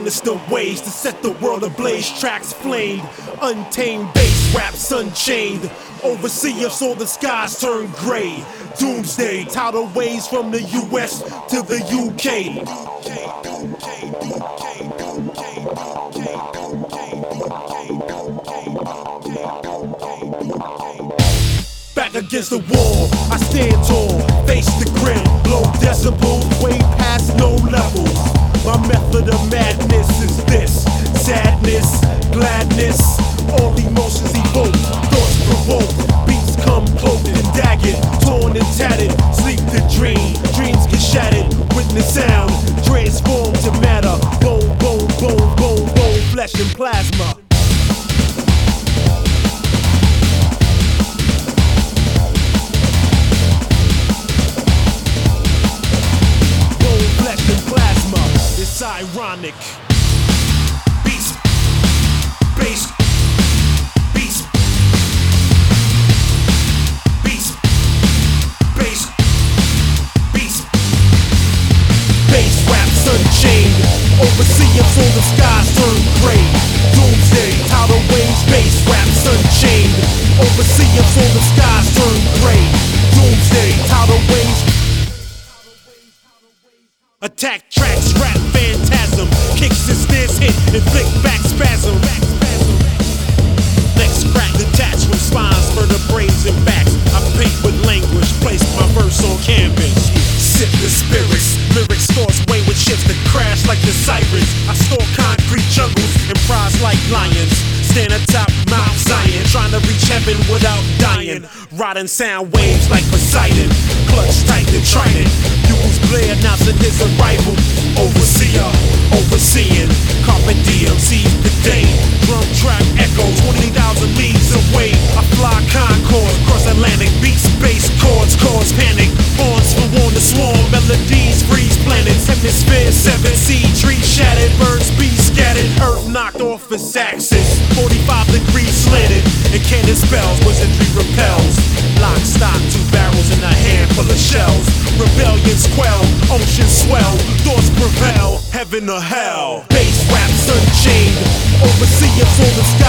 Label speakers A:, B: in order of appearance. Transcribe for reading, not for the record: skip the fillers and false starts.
A: sinister ways to set the world ablaze. Tracks flamed, untamed bass raps unchained. Overseer saw the skies turn gray. Doomsday, tidal waves from the US to the UK. Back against the wall, I stand tall, face the grim, low decibels, way past no levels. My method of madness is this: sadness, gladness, all emotions evoke, thoughts provoke, beats come cloaked and dagged, torn and tattered, sleep to dream, dreams get shattered, witness sound, transform to matter, bone, bone, bone, bone, bone, flesh and plasma. It's ironic. Beats, bass, beats, beats, bass, beats, bass raps unchained. Overseer so the skies turn gray. Doomsday, tidal waves, bass raps unchained. Overseer so the skies turn gray. Doomsday, tidal waves. Attack tracks, rap phantasm, kicks and snares hit, inflict back spasm. Necks crack, detached from spines, vertebrae and backs. I paint with language, place my verse on canvas. Sip the spirits, lyrics thoughts wayward ships that crash like the sirens. I store concrete jungles and prize like lions. Stand atop Mount Zion, trying to reach heaven without dying. Riding sound waves like Poseidon, clutch tight and trident. Bugles blare announcing his arrival. Overseer, overseeing, carpe diem, seize the day. Drum track echoes 20,000 leagues away. I fly Concorde, cross Atlantic, beats, bass, chords, cause panic. Horns for on the swarm, melodies freeze planets. Hemisphere 7, sea trees shattered, birds be scattered. Earth knocked off its axis, 45 degrees slanted, and cannon spells, wizardry repels. Lock, stock, 2 barrels and a handful of shells. Rebellions quell, oceans swell, thoughts prevail, heaven or hell. Bass raps unchained, overseers on the sky